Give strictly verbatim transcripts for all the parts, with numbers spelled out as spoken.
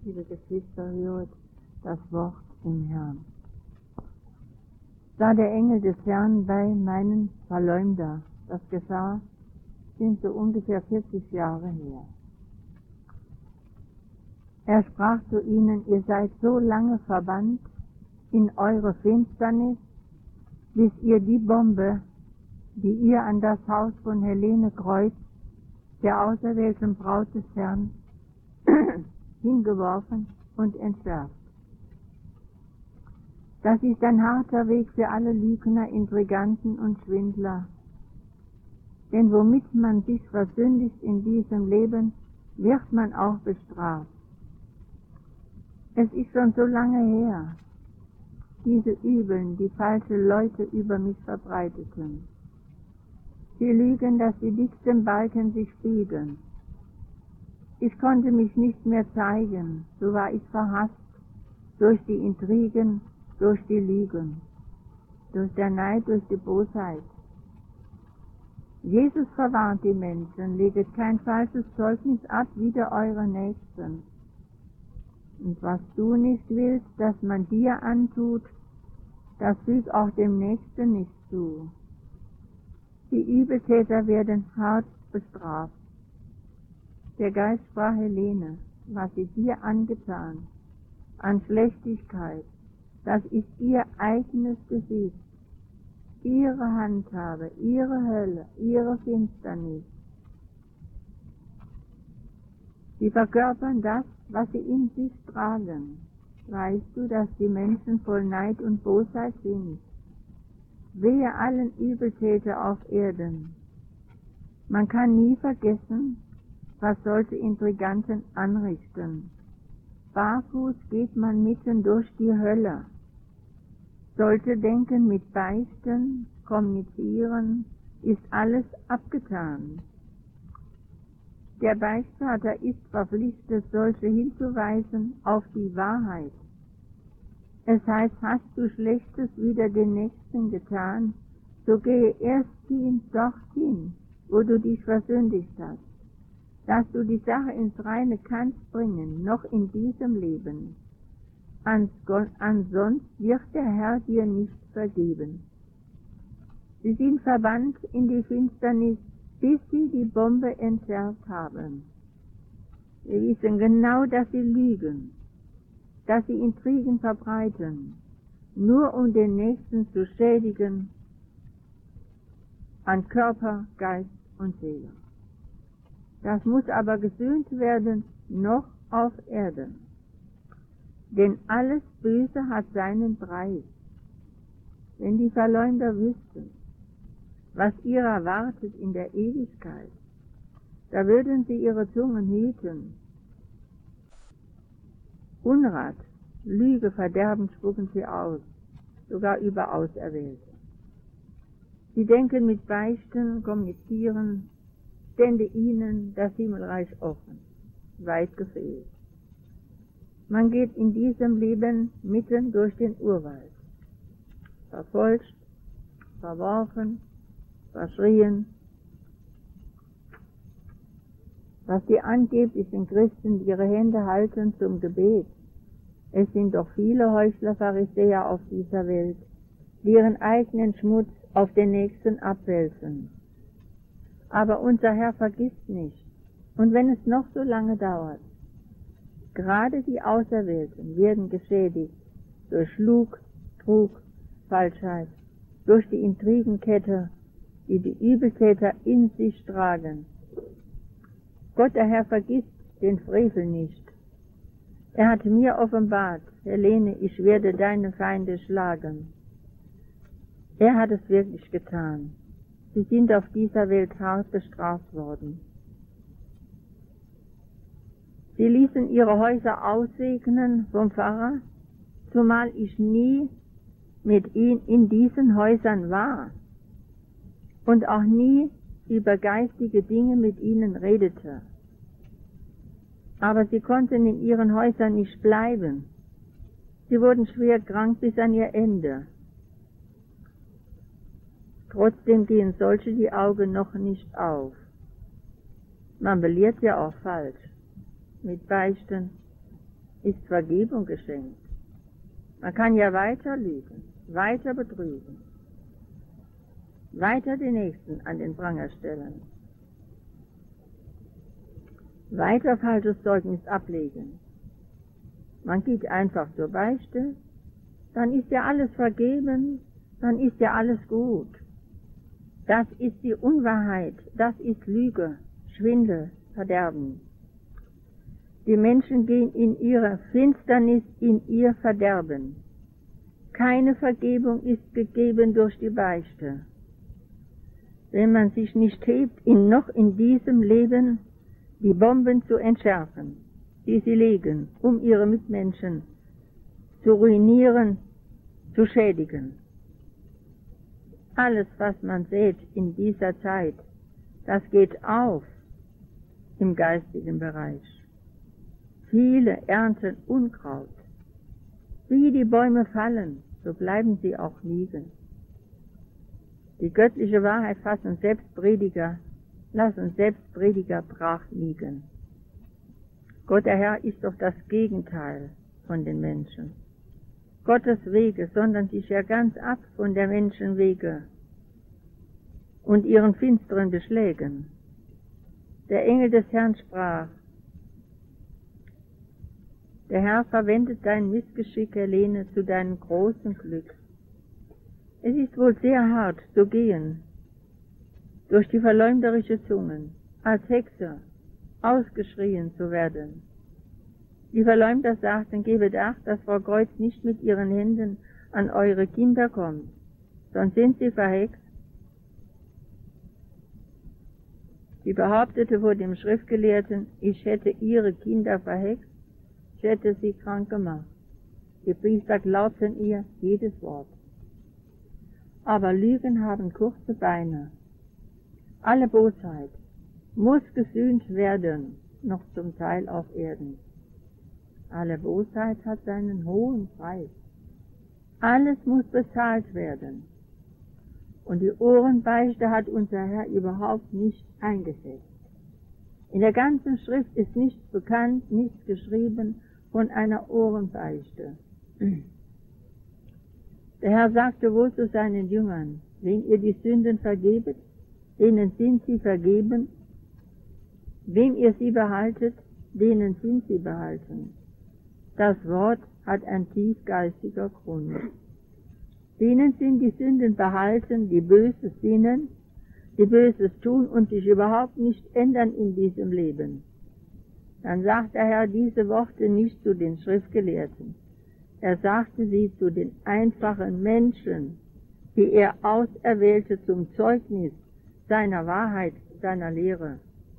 Liebe Geschwister, hört das Wort im Herrn. Da der Engel des Herrn bei meinen Verleumder, das geschah, sind so ungefähr vierzig Jahre her. Er sprach zu ihnen, ihr seid so lange verbannt in eure Finsternis, bis ihr die Bombe, die ihr an das Haus von Helene Kreuz, der auserwählten Braut des Herrn, hingeworfen und entschärft. Das ist ein harter Weg für alle Lügner, Intriganten und Schwindler. Denn womit man sich versündigt in diesem Leben, wird man auch bestraft. Es ist schon so lange her, diese Übeln, die falsche Leute über mich verbreiteten. Sie lügen, dass die dicksten Balken sich biegen. Ich konnte mich nicht mehr zeigen, so war ich verhasst durch die Intrigen, durch die Lügen, durch der Neid, durch die Bosheit. Jesus verwarnt die Menschen, leget kein falsches Zeugnis ab wider eure Nächsten. Und was du nicht willst, dass man dir antut, das füg auch dem Nächsten nicht zu. Die Übeltäter werden hart bestraft. Der Geist sprach Helene, was sie dir angetan, an Schlechtigkeit, das ist ihr eigenes Gesicht, ihre Handhabe, ihre Hölle, ihre Finsternis. Sie verkörpern das, was sie in sich tragen. Weißt du, dass die Menschen voll Neid und Bosheit sind? Wehe allen Übeltäter auf Erden. Man kann nie vergessen, was solche Intriganten anrichten. Barfuß geht man mitten durch die Hölle. Sollte denken mit Beichten, kommunizieren, ist alles abgetan. Der Beichtvater ist verpflichtet, solche hinzuweisen auf die Wahrheit. Es heißt, hast du Schlechtes wider den Nächsten getan, so gehe erst hin, dorthin, wo du dich versündigt hast, dass du die Sache ins Reine kannst bringen, noch in diesem Leben. Ansonst wird der Herr dir nicht vergeben. Sie sind verbannt in die Finsternis, bis sie die Bombe entschärft haben. Wir wissen genau, dass sie lügen, dass sie Intrigen verbreiten, nur um den Nächsten zu schädigen, an Körper, Geist und Seele. Das muss aber gesühnt werden, noch auf Erden. Denn alles Böse hat seinen Preis. Wenn die Verleumder wüssten, was ihr erwartet in der Ewigkeit, da würden sie ihre Zungen hüten. Unrat, Lüge, Verderben spucken sie aus, sogar über Auserwählte. Sie denken mit Beichten, kommunizieren, stände ihnen das Himmelreich offen, weit gefehlt. Man geht in diesem Leben mitten durch den Urwald, verfolgt, verworfen, verschrien. Was sie angeblich sind Christen, die ihre Hände halten zum Gebet. Es sind doch viele Heuchler, Pharisäer auf dieser Welt, die ihren eigenen Schmutz auf den Nächsten abwälzen. Aber unser Herr vergisst nicht, und wenn es noch so lange dauert, gerade die Auserwählten werden geschädigt durch Lug, Trug, Falschheit, durch die Intrigenkette, die die Übeltäter in sich tragen. Gott, der Herr, vergisst den Frevel nicht. Er hat mir offenbart, Helene, ich werde deine Feinde schlagen. Er hat es wirklich getan. Sie sind auf dieser Welt hart bestraft worden. Sie ließen ihre Häuser aussegnen vom Pfarrer, zumal ich nie mit ihnen in diesen Häusern war und auch nie über geistige Dinge mit ihnen redete. Aber sie konnten in ihren Häusern nicht bleiben. Sie wurden schwer krank bis an ihr Ende. Trotzdem gehen solche die Augen noch nicht auf. Man belehrt ja auch falsch, mit Beichten, ist Vergebung geschenkt. Man kann ja weiter lügen, weiter betrügen, weiter den Nächsten an den Pranger stellen, weiter falsches Zeugnis ablegen. Man geht einfach zur Beichte, dann ist ja alles vergeben, dann ist ja alles gut. Das ist die Unwahrheit, das ist Lüge, Schwindel, Verderben. Die Menschen gehen in ihre Finsternis, in ihr Verderben. Keine Vergebung ist gegeben durch die Beichte. Wenn man sich nicht hebt, in noch in diesem Leben die Bomben zu entschärfen, die sie legen, um ihre Mitmenschen zu ruinieren, zu schädigen. Alles, was man sät in dieser Zeit, das geht auf im geistigen Bereich. Viele ernten Unkraut. Wie die Bäume fallen, so bleiben sie auch liegen. Die göttliche Wahrheit fassen Selbstprediger, lassen Selbstprediger brach liegen. Gott der Herr ist doch das Gegenteil von den Menschen. Gottes Wege sondern sich ja ganz ab von der Menschen Wege und ihren finsteren Beschlägen. Der Engel des Herrn sprach: Der Herr verwendet dein Missgeschick, Helene, zu deinem großen Glück. Es ist wohl sehr hart zu gehen, durch die verleumderische Zungen, als Hexe ausgeschrien zu werden. Die Verleumder sagten: Gebet acht, dass Frau Kreuz nicht mit ihren Händen an eure Kinder kommt, sonst sind sie verhext. Sie behauptete vor dem Schriftgelehrten, ich hätte ihre Kinder verhext, ich hätte sie krank gemacht. Die Priester glaubten ihr jedes Wort. Aber Lügen haben kurze Beine. Alle Bosheit muss gesühnt werden, noch zum Teil auf Erden. Alle Bosheit hat seinen hohen Preis. Alles muss bezahlt werden. Und die Ohrenbeichte hat unser Herr überhaupt nicht eingesetzt. In der ganzen Schrift ist nichts bekannt, nichts geschrieben von einer Ohrenbeichte. Der Herr sagte wohl zu seinen Jüngern: Wenn ihr die Sünden vergebet, denen sind sie vergeben. Wem ihr sie behaltet, denen sind sie behalten. Das Wort hat ein tiefgeistiger Grund. Denen sind die Sünden behalten, die Böses sinnen, die Böses tun und sich überhaupt nicht ändern in diesem Leben. Dann sagt der Herr diese Worte nicht zu den Schriftgelehrten. Er sagte sie zu den einfachen Menschen, die er auserwählte zum Zeugnis seiner Wahrheit, seiner Lehre.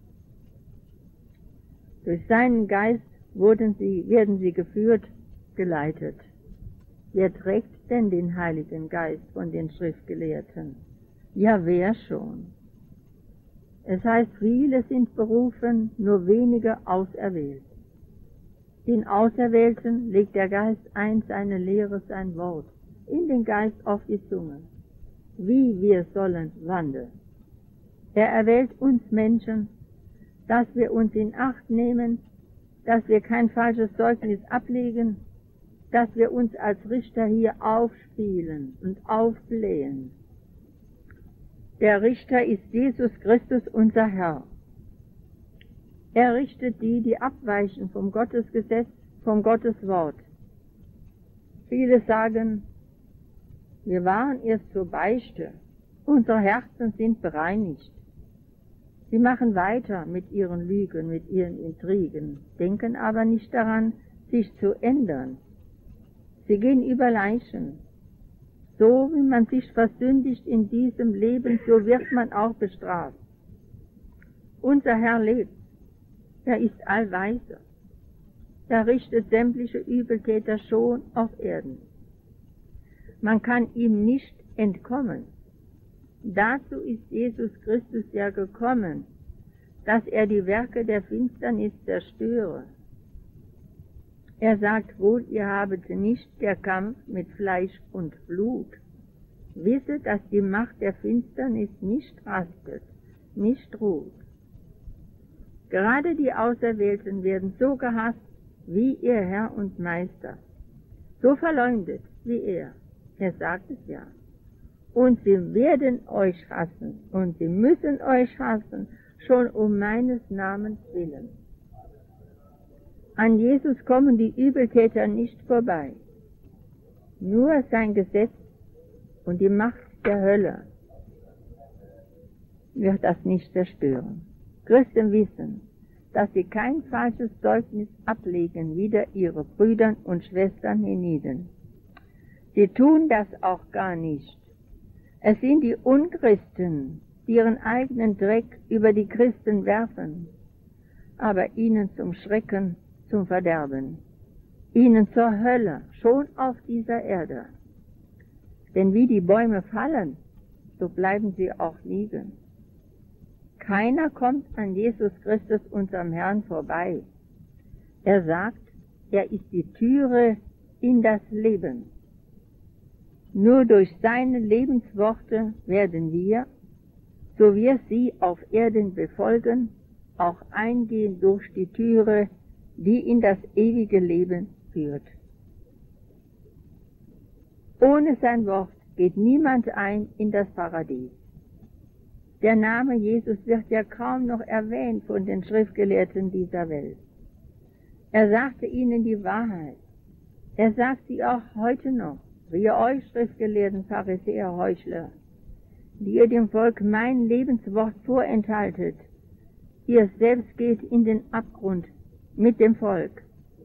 Durch seinen Geist wurden sie, werden sie geführt, geleitet. Wer trägt denn den Heiligen Geist von den Schriftgelehrten? Ja, wer schon? Es heißt, viele sind berufen, nur wenige auserwählt. Den Auserwählten legt der Geist ein, seine Lehre, sein Wort, in den Geist auf die Zunge, wie wir sollen wandeln. Er erwählt uns Menschen, dass wir uns in Acht nehmen, dass wir kein falsches Zeugnis ablegen, dass wir uns als Richter hier aufspielen und aufblähen. Der Richter ist Jesus Christus, unser Herr. Er richtet die, die abweichen vom Gottesgesetz, vom Gotteswort. Viele sagen, wir waren erst zur Beichte, unsere Herzen sind bereinigt. Sie machen weiter mit ihren Lügen, mit ihren Intrigen, denken aber nicht daran, sich zu ändern. Sie gehen über Leichen. So wie man sich versündigt in diesem Leben, so wird man auch bestraft. Unser Herr lebt. Er ist allweise. Er richtet sämtliche Übeltäter schon auf Erden. Man kann ihm nicht entkommen. Dazu ist Jesus Christus ja gekommen, dass er die Werke der Finsternis zerstöre. Er sagt wohl, ihr habet nicht der Kampf mit Fleisch und Blut. Wisse, dass die Macht der Finsternis nicht rastet, nicht ruht. Gerade die Auserwählten werden so gehasst, wie ihr Herr und Meister, so verleumdet wie er. Er sagt es ja. Und sie werden euch hassen, und sie müssen euch hassen, schon um meines Namens willen. An Jesus kommen die Übeltäter nicht vorbei. Nur sein Gesetz und die Macht der Hölle wird das nicht zerstören. Christen wissen, dass sie kein falsches Zeugnis ablegen wider ihre Brüder und Schwestern hienieden. Sie tun das auch gar nicht. Es sind die Unchristen, die ihren eigenen Dreck über die Christen werfen, aber ihnen zum Schrecken, zum Verderben, ihnen zur Hölle, schon auf dieser Erde. Denn wie die Bäume fallen, so bleiben sie auch liegen. Keiner kommt an Jesus Christus, unserem Herrn, vorbei. Er sagt, er ist die Türe in das Leben. Nur durch seine Lebensworte werden wir, so wir sie auf Erden befolgen, auch eingehen durch die Türe, die in das ewige Leben führt. Ohne sein Wort geht niemand ein in das Paradies. Der Name Jesus wird ja kaum noch erwähnt von den Schriftgelehrten dieser Welt. Er sagte ihnen die Wahrheit. Er sagt sie auch heute noch. Wie euch Schriftgelehrten, Pharisäer, Heuchler, die ihr dem Volk mein Lebenswort vorenthaltet, ihr selbst geht in den Abgrund mit dem Volk.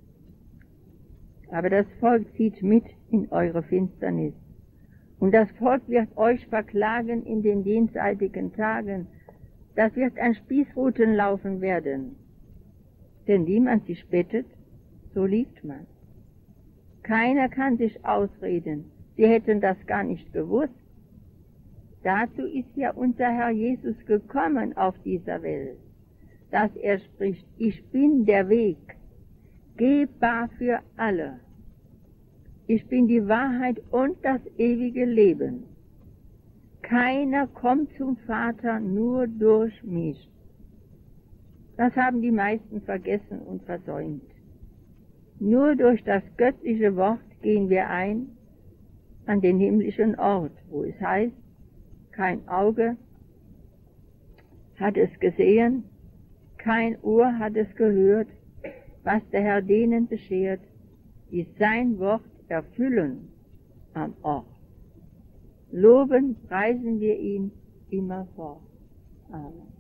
Aber das Volk zieht mit in eure Finsternis. Und das Volk wird euch verklagen in den jenseitigen Tagen. Das wird ein Spießrutenlaufen werden. Denn wie man sich bettet, so liebt man. Keiner kann sich ausreden, sie hätten das gar nicht gewusst. Dazu ist ja unser Herr Jesus gekommen auf dieser Welt, dass er spricht, ich bin der Weg, gehbar für alle. Ich bin die Wahrheit und das ewige Leben. Keiner kommt zum Vater nur durch mich. Das haben die meisten vergessen und versäumt. Nur durch das göttliche Wort gehen wir ein an den himmlischen Ort, wo es heißt, kein Auge hat es gesehen, kein Ohr hat es gehört, was der Herr denen beschert, die sein Wort erfüllen am Ort. Loben, preisen wir ihn immerfort. Amen.